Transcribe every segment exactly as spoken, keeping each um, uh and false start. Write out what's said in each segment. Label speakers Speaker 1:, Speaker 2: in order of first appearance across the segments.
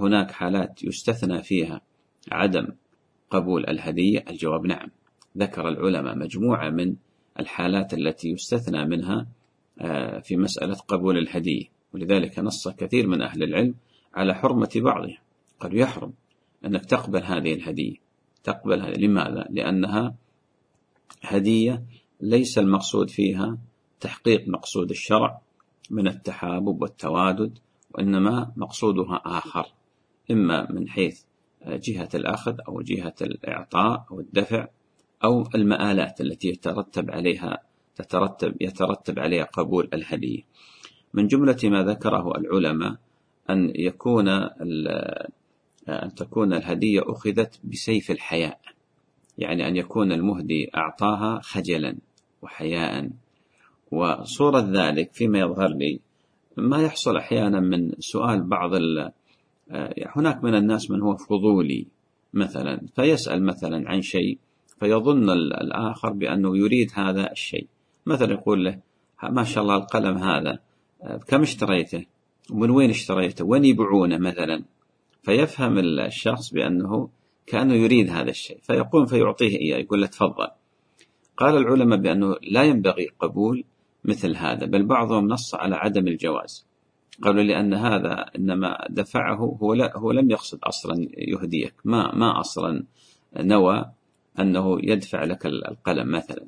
Speaker 1: هناك حالات يستثنى فيها عدم قبول الهدية؟ الجواب نعم. ذكر العلماء مجموعة من الحالات التي يستثنى منها في مسألة قبول الهدية، ولذلك نص كثير من أهل العلم على حرمة بعضها. قالوا يحرم أنك تقبل هذه الهدية. تقبل هذه لماذا؟ لأنها هدية ليس المقصود فيها تحقيق مقصود الشرع من التحابب والتوادد، وإنما مقصودها آخر، إما من حيث جهة الأخذ أو جهة الإعطاء أو الدفع أو المآلات التي يترتب عليها تترتب يترتب عليها قبول الهدية. من جملة ما ذكره العلماء أن يكون أن تكون الهدية أخذت بسيف الحياء، يعني أن يكون المهدي أعطاها خجلا وحياء. وصورة ذلك فيما يظهر لي ما يحصل أحيانا من سؤال بعض ال هناك من الناس من هو فضولي مثلا، فيسأل مثلا عن شيء فيظن الآخر بأنه يريد هذا الشيء، مثلا يقول له ما شاء الله القلم هذا كم اشتريته ومن وين اشتريته وين يبيعونه مثلا، فيفهم الشخص بأنه كأنه يريد هذا الشيء فيقوم فيعطيه إياه، يقول له تفضل. قال العلماء بأنه لا ينبغي قبول مثل هذا، بل بعضهم نص على عدم الجواز. قالوا لأن هذا إنما دفعه هو, لا هو لم يقصد أصلا يهديك، ما, ما أصلا نوى أنه يدفع لك القلم مثلا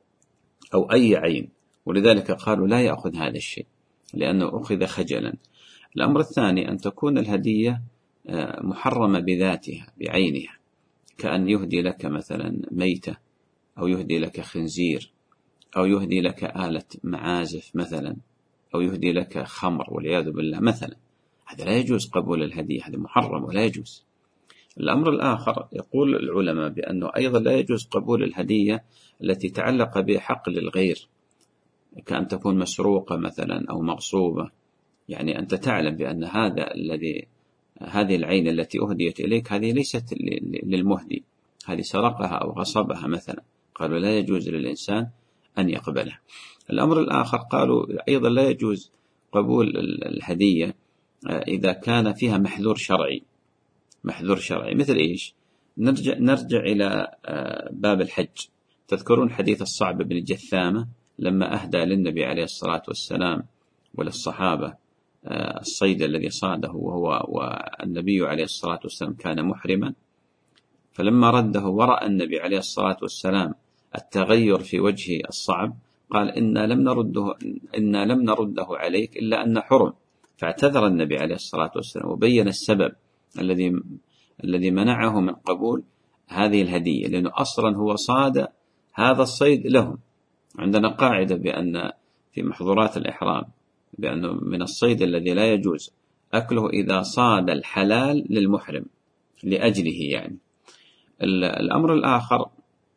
Speaker 1: أو أي عين، ولذلك قالوا لا يأخذ هذا الشيء لأنه أخذ خجلا. الأمر الثاني أن تكون الهدية محرمة بذاتها بعينها، كأن يهدي لك مثلا ميتة أو يهدي لك خنزير أو يهدي لك آلة معازف مثلا أو يهدي لك خمر والعياذ بالله مثلا، هذا لا يجوز قبول الهدية، هذا محرم ولا يجوز. الأمر الآخر يقول العلماء بأنه أيضا لا يجوز قبول الهدية التي تعلق بحق للغير، كأن تكون مسروقة مثلا أو مغصوبة، يعني أنت تعلم بأن هذا الذي هذه العين التي أهديت إليك هذه ليست للمهدي، هذه سرقها أو غصبها مثلا، قالوا لا يجوز للإنسان أن يقبلها. الأمر الآخر قالوا أيضا لا يجوز قبول الهدية إذا كان فيها محذور شرعي. محذور شرعي مثل إيش؟ نرجع, نرجع إلى باب الحج. تذكرون حديث الصعب بن جثامة لما أهدى للنبي عليه الصلاة والسلام وللصحابة الصيد الذي صاده وهو والنبي عليه الصلاة والسلام كان محرما، فلما رده ورأى النبي عليه الصلاة والسلام التغير في وجه الصعب قال إنا لم نرده إنا لم نرده عليك إلا أن حرم، فاعتذر النبي عليه الصلاة والسلام وبين السبب الذي الذي منعه من قبول هذه الهدية، لأنه أصلا هو صاد هذا الصيد لهم. عندنا قاعدة بأن في محظورات الإحرام بأنه من الصيد الذي لا يجوز أكله إذا صاد الحلال للمحرم لأجله يعني. الأمر الآخر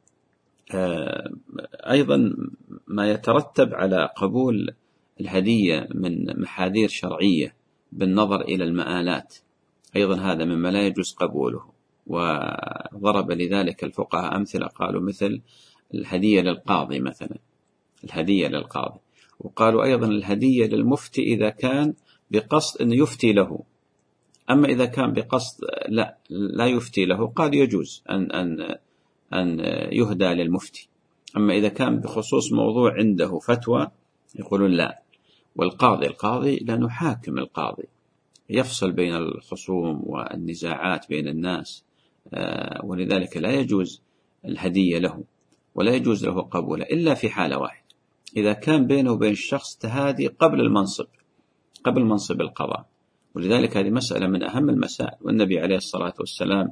Speaker 1: أيضا ما يترتب على قبول الهدية من محاذير شرعية بالنظر إلى المآلات، أيضا هذا مما لا يجوز قبوله، وضرب لذلك الفقهاء أمثلة، قالوا مثل الهدية للقاضي مثلا، الهدية للقاضي، وقالوا أيضا الهدية للمفتي إذا كان بقصد أن يفتي له، أما إذا كان بقصد لا لا يفتي له قال يجوز أن أن أن يهدى للمفتي، أما إذا كان بخصوص موضوع عنده فتوى يقولون لا. والقاضي القاضي لأنه حاكم، القاضي يفصل بين الخصوم والنزاعات بين الناس، ولذلك لا يجوز الهدية له ولا يجوز له قبوله إلا في حالة واحدة، إذا كان بينه وبين الشخص تهادي قبل المنصب قبل منصب القضاء، ولذلك هذه مسألة من أهم المسائل. والنبي عليه الصلاة والسلام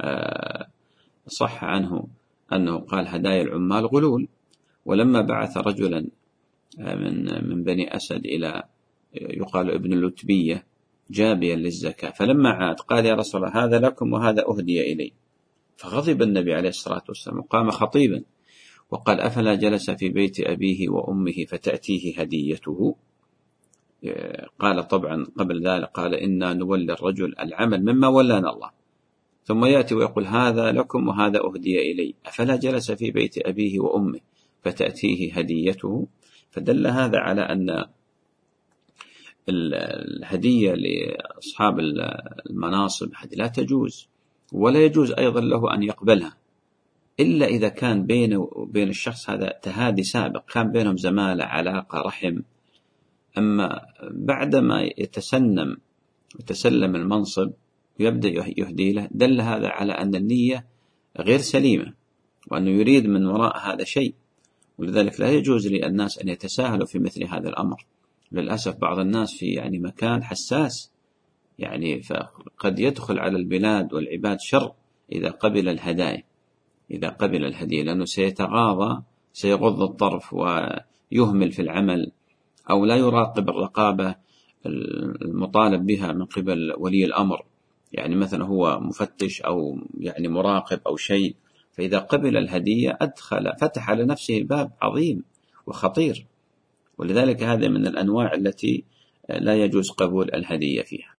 Speaker 1: صح عنه أنه قال هدايا العمال غلول، ولما بعث رجلا من من بني أسد إلى يقال ابن اللتبية جابيا للزكاة، فلما عاد قال يا رسول الله هذا لكم وهذا أهدي إلي، فغضب النبي عليه الصلاة والسلام وقام خطيبا وقال أفلا جلس في بيت أبيه وأمه فتأتيه هديته؟ قال طبعا قبل ذلك قال إنا نولي الرجل العمل مما ولانا الله، ثم يأتي ويقول هذا لكم وهذا أهدي إلي، أفلا جلس في بيت أبيه وأمه فتأتيه هديته؟ فدل هذا على أن الهدية لأصحاب المناصب هذه لا تجوز، ولا يجوز أيضا له أن يقبلها إلا إذا كان بينه وبين الشخص هذا تهادي سابق، كان بينهم زمالة، علاقة، رحم. أما بعدما يتسنم وتسلم المنصب ويبدأ يهدي له، دل هذا على أن النية غير سليمة، وأنه يريد من وراء هذا شيء. ولذلك لا يجوز للناس أن يتساهلوا في مثل هذا الأمر. للأسف بعض الناس في يعني مكان حساس، يعني فقد يدخل على البلاد والعباد شر إذا قبل الهدايا، إذا قبل الهدية، لأنه سيتغاضى، سيغض الطرف ويهمل في العمل، أو لا يراقب الرقابة المطالب بها من قبل ولي الأمر، يعني مثلا هو مفتش أو يعني مراقب أو شيء، فإذا قبل الهدية أدخل فتح لنفسه باب عظيم وخطير. ولذلك هذا من الأنواع التي لا يجوز قبول الهدية فيها.